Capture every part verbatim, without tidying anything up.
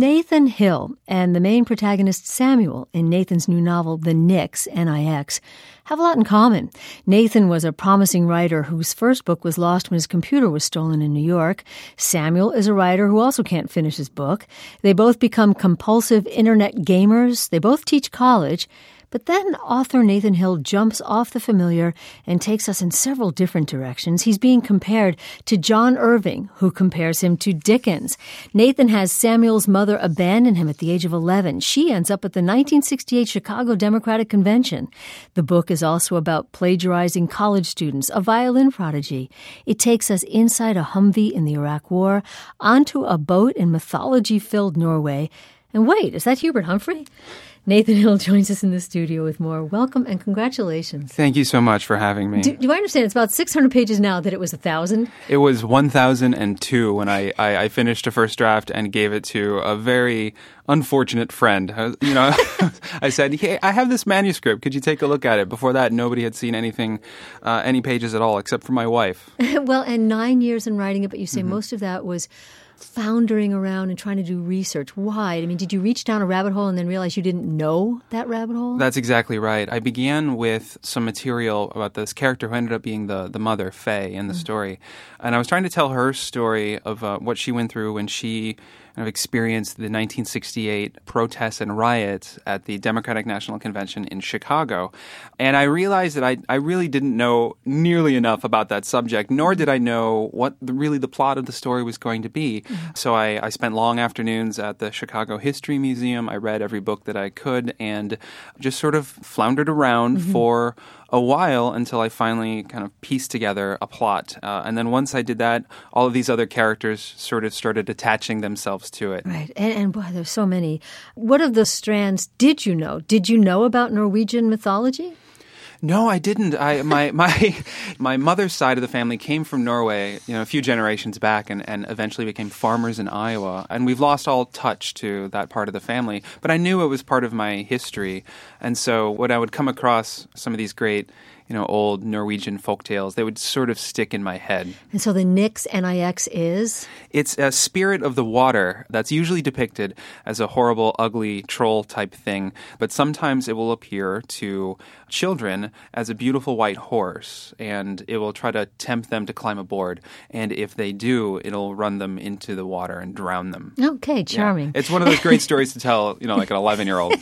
Nathan Hill and the main protagonist Samuel in Nathan's new novel, The Nix, N I X, have a lot in common. Nathan was a promising writer whose first book was lost when his computer was stolen in New York. Samuel is a writer who also can't finish his book. They both become compulsive internet gamers. They both teach college. But then author Nathan Hill jumps off the familiar and takes us in several different directions. He's being compared to John Irving, who compares him to Dickens. Nathan has Samuel's mother abandon him at the age of eleven. She ends up at the nineteen sixty-eight Chicago Democratic Convention. The book is also about plagiarizing college students, a violin prodigy. It takes us inside a Humvee in the Iraq War, onto a boat in mythology-filled Norway. And wait, is that Hubert Humphrey? Nathan Hill joins us in the studio with more. Welcome and congratulations. Thank you so much for having me. Do, do I understand it's about six hundred pages now that it was one thousand? It was one thousand two when I, I, I finished a first draft and gave it to a very unfortunate friend. I, you know, I said, hey, I have this manuscript. Could you take a look at it? Before that, nobody had seen anything, uh, any pages at all, except for my wife. Well, and nine years in writing it, but you say mm-hmm. most of that was floundering around and trying to do research. Why? I mean, did you reach down a rabbit hole and then realize you didn't know that rabbit hole? That's exactly right. I began with some material about this character who ended up being the, the mother, Faye, in the mm-hmm. story. And I was trying to tell her story of uh, what she went through when she kind of experienced the nineteen sixty-eight protests and riots at the Democratic National Convention in Chicago. And I realized that I, I really didn't know nearly enough about that subject, nor did I know what the, really the plot of the story was going to be. Mm-hmm. So I, I spent long afternoons at the Chicago History Museum. I read every book that I could and just sort of floundered around mm-hmm. for a while until I finally kind of pieced together a plot. Uh, and then once I did that, all of these other characters sort of started attaching themselves to it. Right. And, and boy, there's so many. What of the strands did you know? Did you know about Norwegian mythology? No, I didn't. I my my my mother's side of the family came from Norway, you know, a few generations back, and, and eventually became farmers in Iowa. And we've lost all touch to that part of the family. But I knew it was part of my history. And so when I would come across some of these great, you know, old Norwegian folktales, they would sort of stick in my head. And so the Nix, N I X, is? It's a spirit of the water that's usually depicted as a horrible, ugly troll-type thing. But sometimes it will appear to children as a beautiful white horse, and it will try to tempt them to climb aboard. And if they do, it'll run them into the water and drown them. Okay, charming. Yeah. It's one of those great stories to tell, you know, like an eleven-year-old.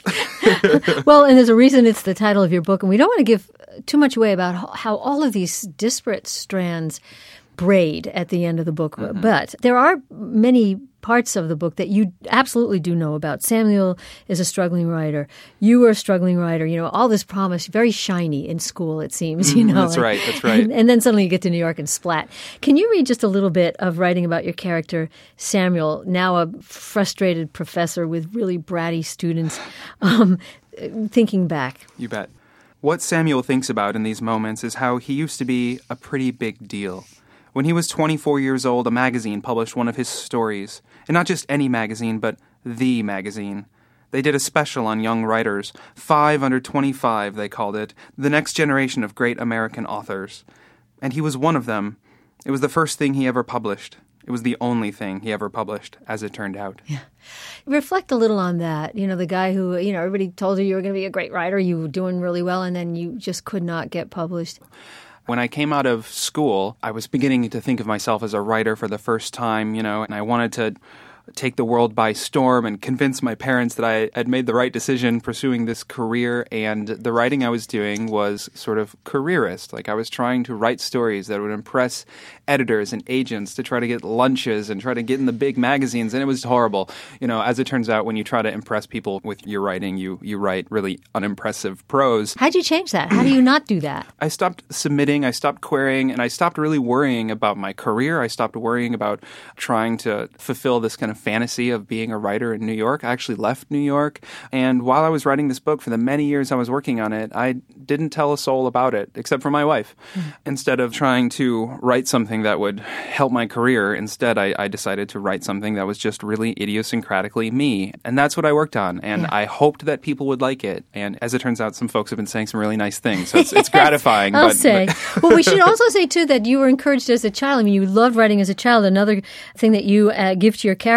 Well, and there's a reason it's the title of your book, and we don't want to give too much away about how all of these disparate strands braid at the end of the book. Mm-hmm. But there are many parts of the book that you absolutely do know about. Samuel is a struggling writer. You are a struggling writer. You know, all this promise, very shiny in school, it seems. You know, that's right. That's right. And, and then suddenly you get to New York and splat. Can you read just a little bit of writing about your character, Samuel, now a frustrated professor with really bratty students, um, thinking back? You bet. What Samuel thinks about in these moments is how he used to be a pretty big deal. When he was twenty-four years old, a magazine published one of his stories. And not just any magazine, but the magazine. They did a special on young writers. Five under twenty-five, they called it. The next generation of great American authors. And he was one of them. It was the first thing he ever published. It was the only thing he ever published, as it turned out. Yeah. Reflect a little on that. You know, the guy who, you know, everybody told you you were going to be a great writer, you were doing really well, and then you just could not get published. When I came out of school, I was beginning to think of myself as a writer for the first time, you know, and I wanted to take the world by storm and convince my parents that I had made the right decision pursuing this career. And the writing I was doing was sort of careerist. Like I was trying to write stories that would impress editors and agents to try to get lunches and try to get in the big magazines. And it was horrible. You know, as it turns out, when you try to impress people with your writing, you, you write really unimpressive prose. How'd you change that? How do you not do that? I stopped submitting, I stopped querying, and I stopped really worrying about my career. I stopped worrying about trying to fulfill this kind of fantasy of being a writer in New York. I actually left New York, and while I was writing this book, for the many years I was working on it, I didn't tell a soul about it, except for my wife. Mm-hmm. Instead of trying to write something that would help my career, instead I, I decided to write something that was just really idiosyncratically me. And that's what I worked on, and yeah. I hoped that people would like it. And as it turns out, some folks have been saying some really nice things, so it's, it's gratifying. I'll but, say. But Well, we should also say, too, that you were encouraged as a child. I mean, you loved writing as a child. Another thing that you uh, give to your character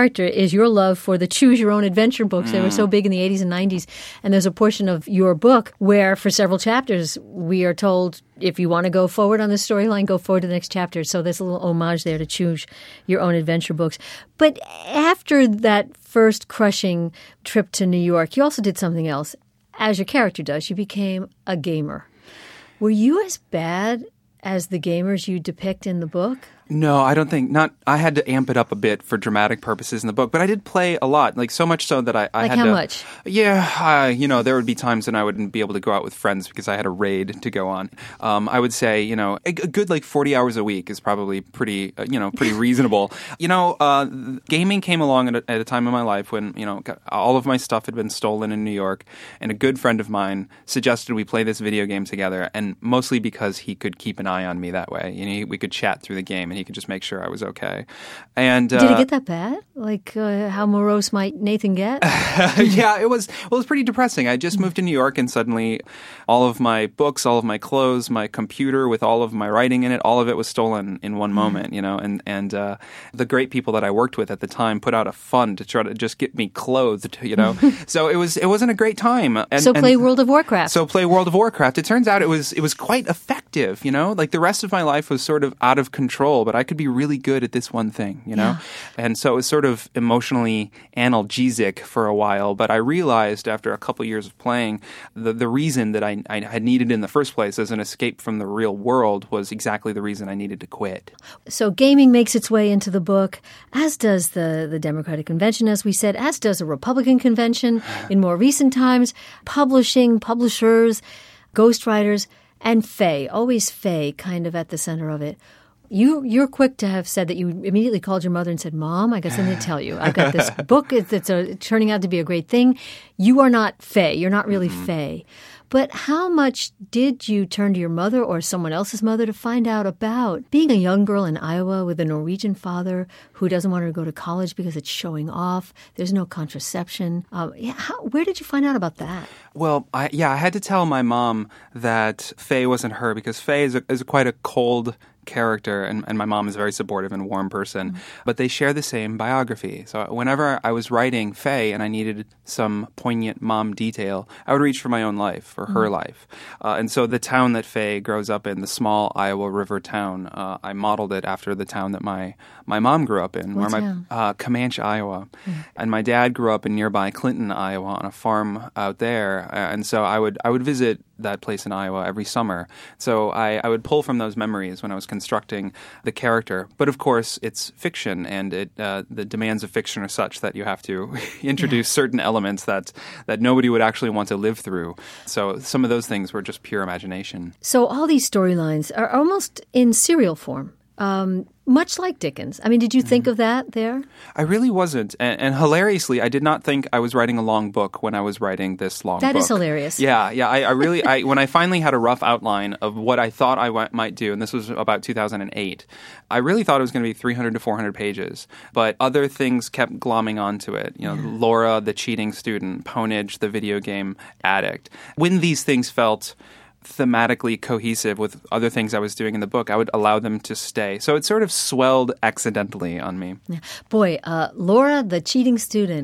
character is your love for the choose-your-own-adventure books. Mm. They were so big in the eighties and nineties. And there's a portion of your book where, for several chapters, we are told, if you want to go forward on the storyline, go forward to the next chapter. So there's a little homage there to choose your own adventure books. But after that first crushing trip to New York, you also did something else. As your character does, you became a gamer. Were you as bad as the gamers you depict in the book? No, I don't think not. I had to amp it up a bit for dramatic purposes in the book, but I did play a lot, like so much so that I, I like had how to. much? Yeah, uh, you know, there would be times when I wouldn't be able to go out with friends because I had a raid to go on. Um, I would say, you know, a, a good like forty hours a week is probably pretty, uh, you know, pretty reasonable. You know, uh, gaming came along at a, at a time in my life when you know all of my stuff had been stolen in New York, and a good friend of mine suggested we play this video game together, and mostly because he could keep an eye on me that way. You know, we could chat through the game, and he could just make sure I was okay. And uh, did it get that bad? Like uh, how morose might Nathan get? Yeah, it was. Well, it was pretty depressing. I just moved to New York, and suddenly, all of my books, all of my clothes, my computer with all of my writing in it, all of it was stolen in one moment. You know, and and uh, the great people that I worked with at the time put out a fund to try to just get me clothed. You know, so it was it wasn't a great time. And, so play and, World of Warcraft. So play World of Warcraft. It turns out it was it was quite effective. You know, like the rest of my life was sort of out of control, but I could be really good at this one thing. You know, yeah. And so it was sort of emotionally analgesic for a while. But I realized after a couple years of playing, the the reason that I, I had needed in the first place as an escape from the real world was exactly the reason I needed to quit. So gaming makes its way into the book, as does the, the Democratic Convention, as we said, as does a Republican convention in more recent times, publishing, publishers, ghostwriters, and Faye, always Faye kind of at the center of it. You, you're quick to have said that you immediately called your mother and said, Mom, I got something to tell you. I've got this book that's a, turning out to be a great thing. You are not Faye. You're not really mm-hmm. Faye. But how much did you turn to your mother or someone else's mother to find out about being a young girl in Iowa with a Norwegian father who doesn't want her to go to college because it's showing off? There's no contraception. Um, yeah, how, where did you find out about that? Well, I, yeah, I had to tell my mom that Faye wasn't her because Faye is, a, is a quite a cold character, and, and my mom is a very supportive and warm person, mm-hmm. but they share the same biography. So whenever I was writing Faye and I needed some poignant mom detail, I would reach for my own life or her mm-hmm. life. Uh, and so the town that Faye grows up in, the small Iowa River town, uh, I modeled it after the town that my, my mom grew up in, what where town? my uh, Comanche, Iowa. Mm-hmm. And my dad grew up in nearby Clinton, Iowa, on a farm out there. Uh, and so I would I would visit that place in Iowa every summer. So I, I would pull from those memories when I was constructing the character. But of course, it's fiction, and it, uh, the demands of fiction are such that you have to introduce yeah. certain elements that, that nobody would actually want to live through. So some of those things were just pure imagination. So all these storylines are almost in serial form. Um, much like Dickens. I mean, did you think mm. of that there? I really wasn't. And, and hilariously, I did not think I was writing a long book when I was writing this long that book. That is hilarious. Yeah, yeah. I, I really, I, when I finally had a rough outline of what I thought I w- might do, and this was about two thousand eight, I really thought it was going to be three hundred to four hundred pages. But other things kept glomming onto it. You know, yeah. Laura, the cheating student, Ponage, the video game addict. When these things felt thematically cohesive with other things I was doing in the book, I would allow them to stay. So it sort of swelled accidentally on me. Yeah. Boy, uh, Laura, the cheating student.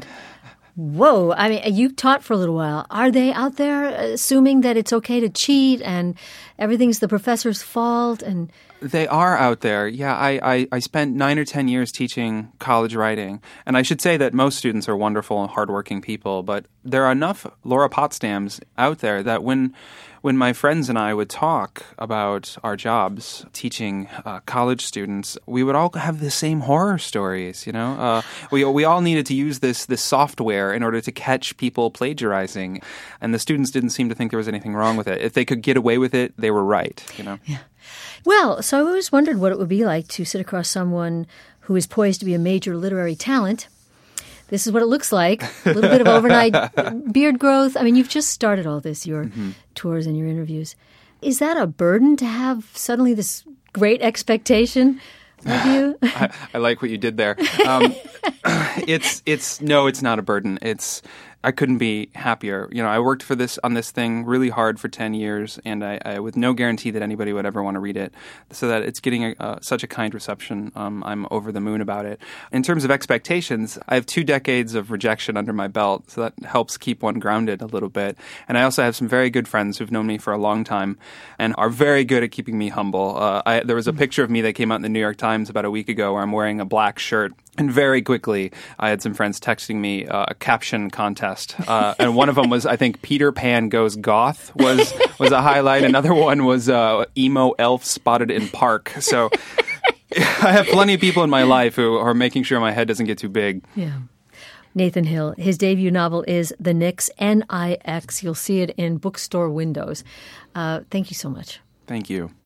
Whoa. I mean, you taught for a little while. Are they out there assuming that it's okay to cheat and everything's the professor's fault? And they are out there. Yeah, I, I, I spent nine or ten years teaching college writing. And I should say that most students are wonderful and hardworking people, but there are enough Laura Potsdams out there that when when my friends and I would talk about our jobs teaching uh, college students, we would all have the same horror stories, you know? Uh, we we all needed to use this this software in order to catch people plagiarizing, and the students didn't seem to think there was anything wrong with it. If they could get away with it, they were right, you know? Yeah. Well, so I always wondered what it would be like to sit across someone who is poised to be a major literary talent. This is what it looks like. A little bit of overnight beard growth. I mean, you've just started all this, your mm-hmm. tours and your interviews. Is that a burden to have suddenly this great expectation of you? I, I like what you did there. Um, it's it's no, it's not a burden. It's I couldn't be happier. You know, I worked for this on this thing really hard for ten years, and I, I with no guarantee that anybody would ever want to read it. So that it's getting a, uh, such a kind reception, um, I'm over the moon about it. In terms of expectations, I have two decades of rejection under my belt, so that helps keep one grounded a little bit. And I also have some very good friends who've known me for a long time and are very good at keeping me humble. Uh, I, there was a picture of me that came out in the New York Times about a week ago where I'm wearing a black shirt. And very quickly, I had some friends texting me uh, a caption contest. Uh, and one of them was, I think, Peter Pan Goes Goth was was a highlight. Another one was uh, Emo Elf Spotted in Park. So I have plenty of people in my life who are making sure my head doesn't get too big. Yeah. Nathan Hill, his debut novel is The Nix, N I X. You'll see it in bookstore windows. Uh, thank you so much. Thank you.